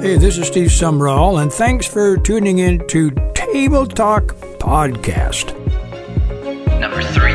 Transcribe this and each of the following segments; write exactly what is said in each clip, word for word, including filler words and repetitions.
Hey, this is Steve Sumrall, and thanks for tuning in to Table Talk Podcast. Number three.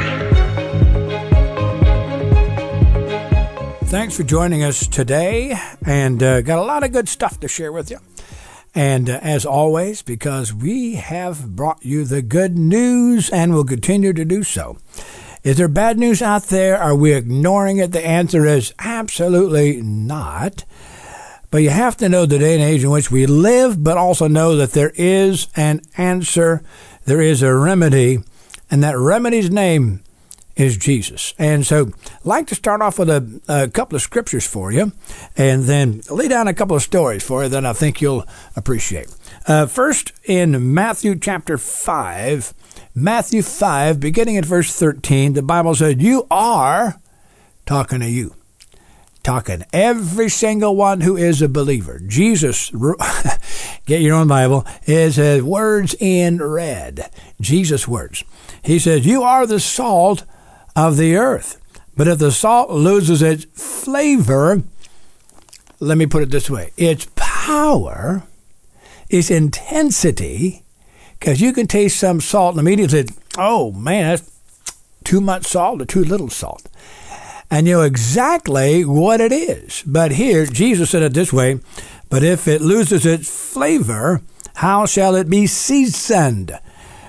Thanks for joining us today, and uh, got a lot of good stuff to share with you. And uh, as always, because we have brought you the good news and will continue to do so. Is there bad news out there? Are we ignoring it? The answer is absolutely not. But you have to know the day and age in which we live, but also know that there is an answer, there is a remedy, and that remedy's name is Jesus. And so I'd like to start off with a, a couple of scriptures for you, and then lay down a couple of stories for you that I think you'll appreciate. Uh, first, in Matthew chapter five, Matthew five, beginning at verse thirteen, the Bible said, you are talking to you. Talking every single one who is a believer. Jesus, get your own Bible, is his words in red. Jesus' words. He says, you are the salt of the earth. But if the salt loses its flavor, let me put it this way, its power, its intensity, because you can taste some salt and immediately, oh man, that's too much salt or too little salt. And you know exactly what it is. But here, Jesus said it this way, but if it loses its flavor, how shall it be seasoned?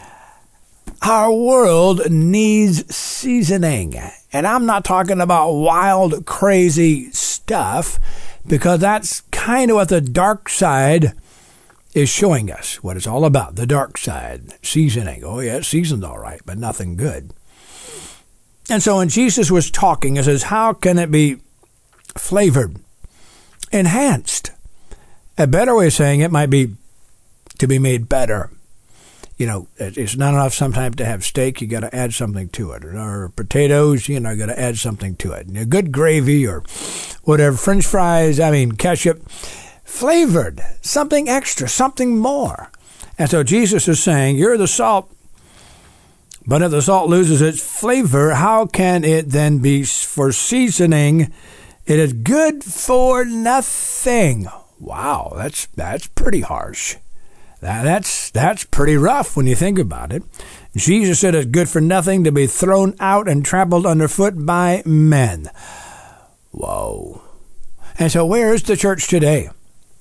Our world needs seasoning. And I'm not talking about wild, crazy stuff, because that's kind of what the dark side is showing us, what it's all about, the dark side, seasoning. Oh yeah, it's seasoned all right, but nothing good. And so when Jesus was talking, he says, how can it be flavored, enhanced? A better way of saying it might be to be made better. You know, it's not enough sometimes to have steak. You got to add something to it. Or potatoes, you know, you got to add something to it. A good gravy or whatever, French fries, I mean, ketchup, flavored, something extra, something more. And so Jesus is saying, you're the salt. But if the salt loses its flavor, how can it then be for seasoning? It is good for nothing. Wow, that's that's pretty harsh. That, that's that's pretty rough when you think about it. Jesus said it's good for nothing to be thrown out and trampled underfoot by men. Whoa. And so where is the church today?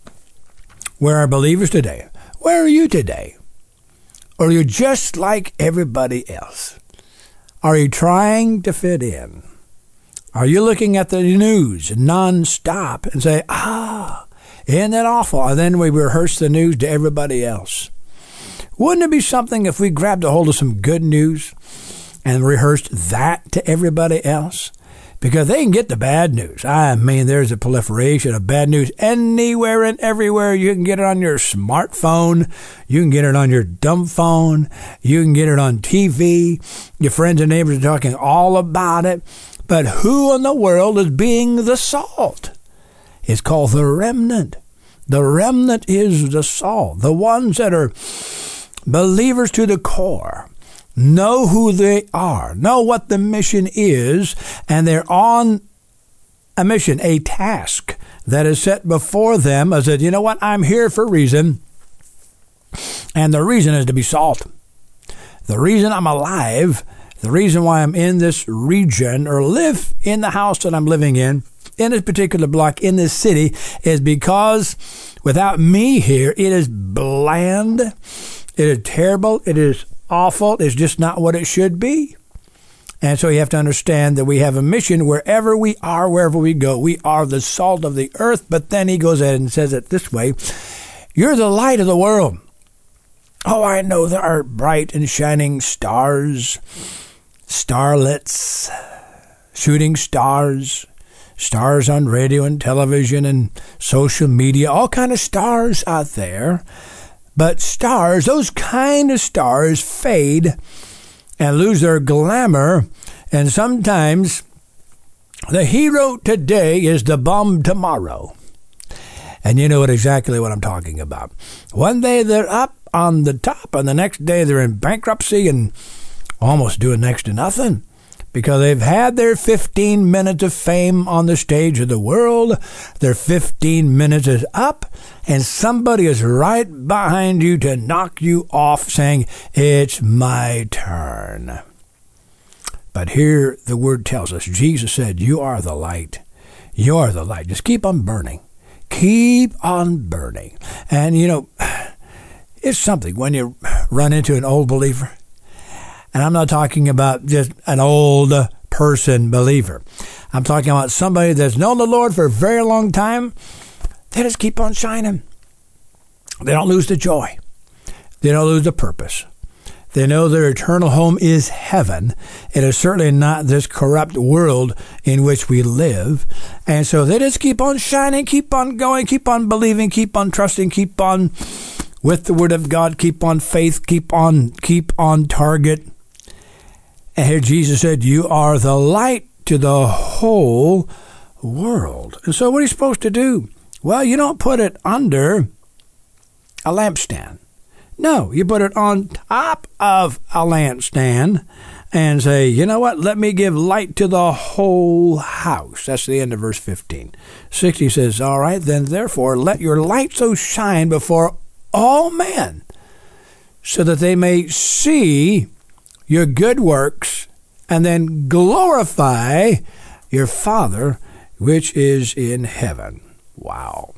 Where are believers today? Where are you today? Or are you just like everybody else? Are you trying to fit in? Are you looking at the news nonstop and say, ah, isn't that awful? And then we rehearse the news to everybody else. Wouldn't it be something if we grabbed a hold of some good news and rehearsed that to everybody else? Because they can get the bad news. I mean, there's a proliferation of bad news anywhere and everywhere. You can get it on your smartphone. You can get it on your dumb phone. You can get it on T V. Your friends and neighbors are talking all about it. But who in the world is being the salt? It's called the remnant. The remnant is the salt. The ones that are believers to the core. Know who they are, know what the mission is, and they're on a mission, a task that is set before them. I said, you know what, I'm here for a reason, and the reason is to be salt. The reason I'm alive, the reason why I'm in this region or live in the house that I'm living in, in this particular block, in this city, is because without me here, it is bland, it is terrible, it is awful. It's just not what it should be. And so you have to understand that we have a mission wherever we are, wherever we go. We are the salt of the earth. But then he goes ahead and says it this way. You're the light of the world. Oh, I know there are bright and shining stars, starlets, shooting stars, stars on radio and television and social media, all kind of stars out there. But stars, those kind of stars fade and lose their glamour. And sometimes the hero today is the bum tomorrow. And you know what exactly what I'm talking about. One day they're up on the top, and the next day they're in bankruptcy and almost doing next to nothing. because they've had their fifteen minutes of fame on the stage of the world. Their fifteen minutes is up, and somebody is right behind you to knock you off saying, it's my turn. But here the word tells us, Jesus said, you are the light. You are the light. Just keep on burning. Keep on burning. And, you know, it's something when you run into an old believer. And I'm not talking about just an old person believer. I'm talking about somebody that's known the Lord for a very long time. They just keep on shining. They don't lose the joy. They don't lose the purpose. They know their eternal home is heaven. It is certainly not this corrupt world in which we live. And so they just keep on shining, keep on going, keep on believing, keep on trusting, keep on with the word of God, keep on faith, keep on, keep on target. And here Jesus said, you are the light to the whole world. And so what are you supposed to do? Well, you don't put it under a lampstand. No, you put it on top of a lampstand and say, you know what? Let me give light to the whole house. That's the end of verse fifteen. sixty says, all right, then therefore let your light so shine before all men, so that they may see your good works and then glorify your Father which is in heaven. Wow.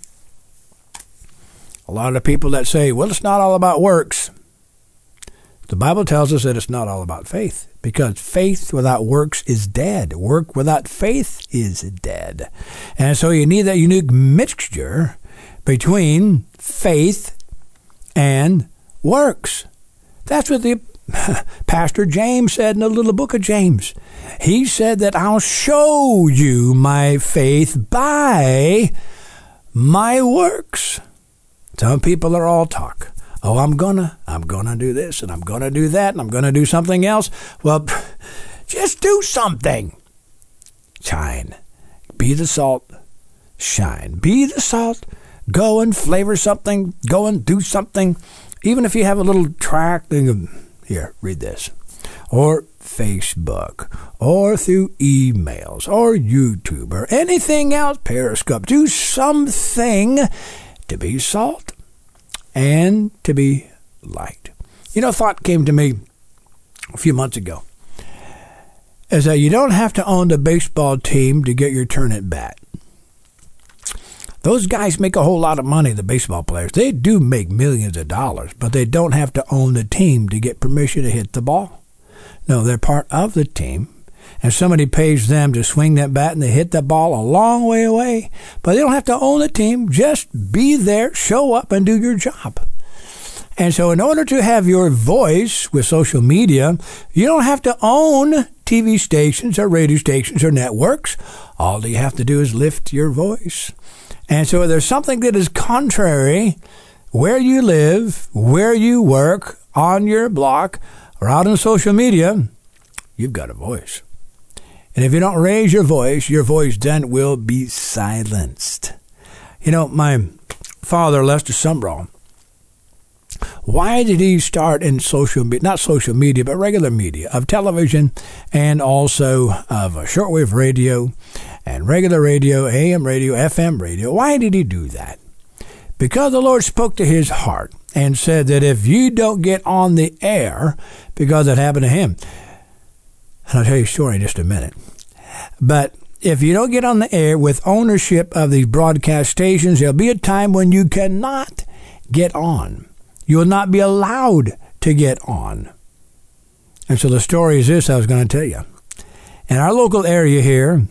A lot of people that say, well, it's not all about works. The Bible tells us that it's not all about faith, because faith without works is dead. Work without faith is dead. And so you need that unique mixture between faith and works. That's what the Pastor James said in the little book of James. He said that I'll show you my faith by my works. Some people are all talk. Oh, I'm gonna, I'm gonna do this, and I'm gonna do that, and I'm gonna do something else. Well, just do something. Shine. Be the salt. Shine. Be the salt. Go and flavor something. Go and do something. Even if you have a little tract, here, read this. Or Facebook, or through emails, or YouTube, or anything else, Periscope. Do something to be salt and to be light. You know, a thought came to me a few months ago, is that you don't have to own the baseball team to get your turn at bat. Those guys make a whole lot of money, the baseball players. They do make millions of dollars, but they don't have to own the team to get permission to hit the ball. No, they're part of the team, and somebody pays them to swing that bat, and they hit that ball a long way away. But they don't have to own the team. Just be there, show up, and do your job. And so in order to have your voice with social media, you don't have to own T V stations or radio stations or networks. All you have to do is lift your voice. And so if there's something that is contrary where you live, where you work, on your block, or out on social media, you've got a voice. And if you don't raise your voice, your voice then will be silenced. You know, my father, Lester Sumrall, why did he start in social media, not social media, but regular media, of television and also of shortwave radio and regular radio, A M radio, F M radio? Why did he do that? Because the Lord spoke to his heart and said that if you don't get on the air, because it happened to him, and I'll tell you a story in just a minute, but if you don't get on the air with ownership of these broadcast stations, there'll be a time when you cannot get on. You will not be allowed to get on. And so the story is this I was going to tell you. In our local area here,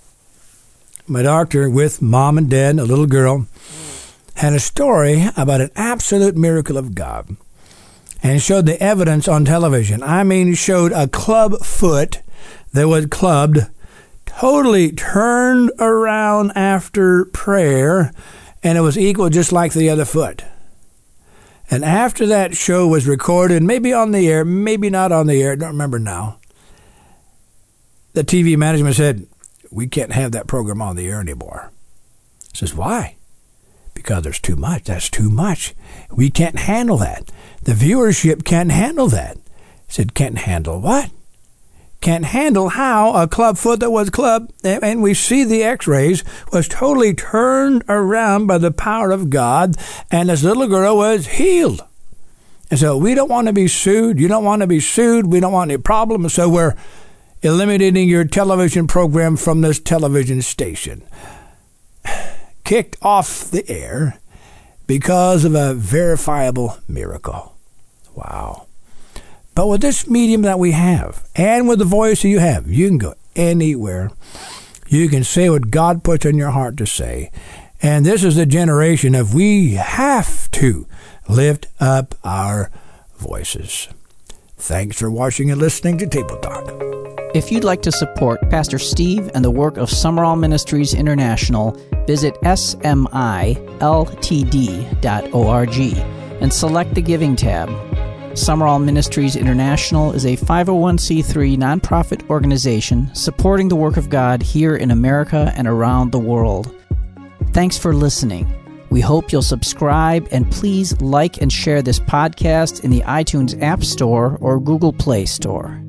my doctor with mom and dad and a little girl had a story about an absolute miracle of God, and showed the evidence on television. I mean, showed a club foot that was clubbed, totally turned around after prayer, and it was equal just like the other foot. And after that show was recorded, maybe on the air, maybe not on the air, I don't remember now, the T V management said, we can't have that program on the air anymore. I says, why? Because there's too much. That's too much. We can't handle that. The viewership can't handle that. I said, can't handle what? can't handle how a club foot that was club, and we see the x-rays, was totally turned around by the power of God, and this little girl was healed. And so we don't want to be sued. You don't want to be sued. We don't want any problems. So we're eliminating your television program from this television station. Kicked off the air because of a verifiable miracle. Wow. But with this medium that we have, and with the voice that you have, you can go anywhere. You can say what God puts in your heart to say. And this is the generation of we have to lift up our voices. Thanks for watching and listening to Table Talk. If you'd like to support Pastor Steve and the work of Summerall Ministries International, visit S M I L T D dot org and select the Giving tab. Summerall Ministries International is a five oh one c three nonprofit organization supporting the work of God here in America and around the world. Thanks for listening. We hope you'll subscribe and please like and share this podcast in the iTunes App Store or Google Play Store.